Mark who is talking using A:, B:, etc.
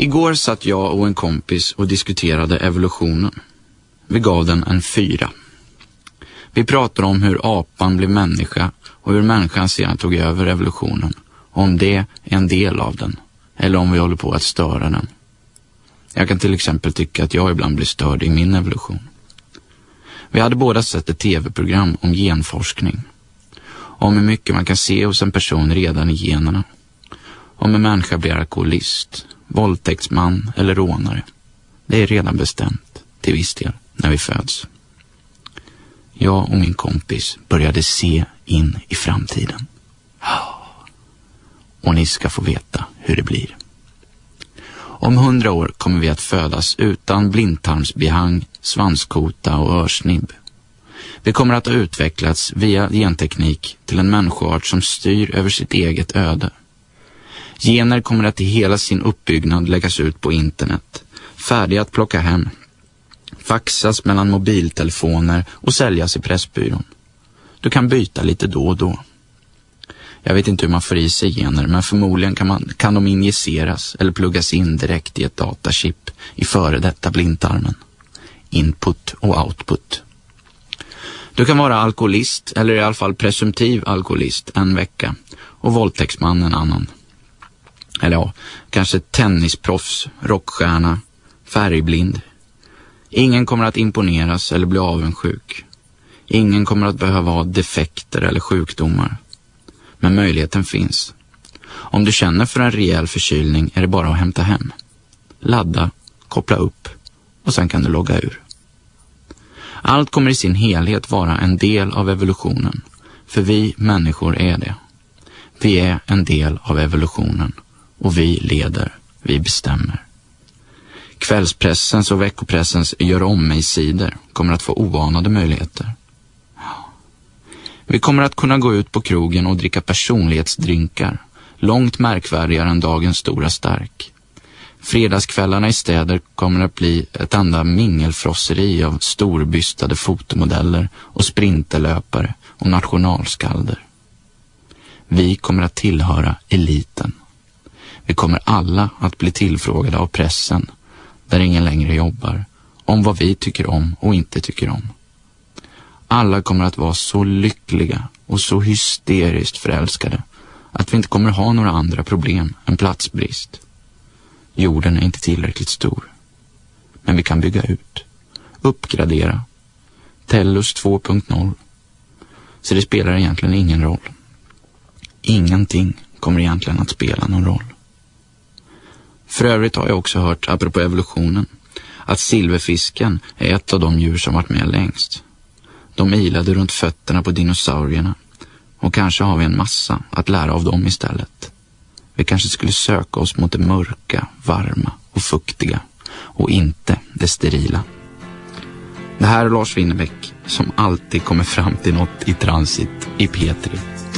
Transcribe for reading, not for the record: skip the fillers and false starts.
A: Igår satt jag och en kompis och diskuterade evolutionen. Vi gav den en 4. Vi pratade om hur apan blev människa och hur människan sedan tog över evolutionen. Om det är en del av den eller om vi håller på att störa den. Jag kan till exempel tycka att jag ibland blir störd i min evolution. Vi hade båda sett ett tv-program om genforskning. Om hur mycket man kan se hos en person redan i generna. Om en människa blir alkoholist, våldtäktsman eller rånare. Det är redan bestämt, till viss del, när vi föds. Jag och min kompis började se in i framtiden. Och ni ska få veta hur det blir. Om 100 år kommer vi att födas utan blindtarmsbehang, svanskota och örsnibb. Vi kommer att ha utvecklats via genteknik till en människoart som styr över sitt eget öde. Gener kommer att i hela sin uppbyggnad läggas ut på internet, färdiga att plocka hem, faxas mellan mobiltelefoner och säljas i Pressbyrån. Du kan byta lite då och då. Jag vet inte hur man får i sig gener, men förmodligen kan de injiceras eller pluggas in direkt i ett datachip i före detta blindtarmen. Input och output. Du kan vara alkoholist, eller i alla fall presumtiv alkoholist, en vecka och våldtäktsman en annan. Eller ja, kanske tennisproffs, rockstjärna, färgblind. Ingen kommer att imponeras eller bli avundsjuk. Ingen kommer att behöva ha defekter eller sjukdomar. Men möjligheten finns. Om du känner för en rejäl förkylning är det bara att hämta hem. Ladda, koppla upp och sen kan du logga ur. Allt kommer i sin helhet vara en del av evolutionen. För vi människor är det. Vi är en del av evolutionen. Och vi leder, vi bestämmer. Kvällspressens och veckopressens gör om mig-sidor kommer att få oanade möjligheter. Vi kommer att kunna gå ut på krogen och dricka personlighetsdrinkar, långt märkvärdigare än dagens stora stark. Fredagskvällarna i städer kommer att bli ett enda mingelfrosseri av storbystade fotomodeller och sprinterlöpare och nationalskalder. Vi kommer att tillhöra eliten. Vi kommer alla att bli tillfrågade av pressen, där ingen längre jobbar, om vad vi tycker om och inte tycker om. Alla kommer att vara så lyckliga och så hysteriskt förälskade att vi inte kommer ha några andra problem än platsbrist. Jorden är inte tillräckligt stor. Men vi kan bygga ut, uppgradera, Tellus 2.0. Så det spelar egentligen ingen roll. Ingenting kommer egentligen att spela någon roll. För övrigt har jag också hört, apropå evolutionen, att silverfisken är ett av de djur som varit med längst. De ilade runt fötterna på dinosaurierna och kanske har vi en massa att lära av dem istället. Vi kanske skulle söka oss mot det mörka, varma och fuktiga och inte det sterila. Det här är Lars Winnerbäck som alltid kommer fram till något i transit i P3.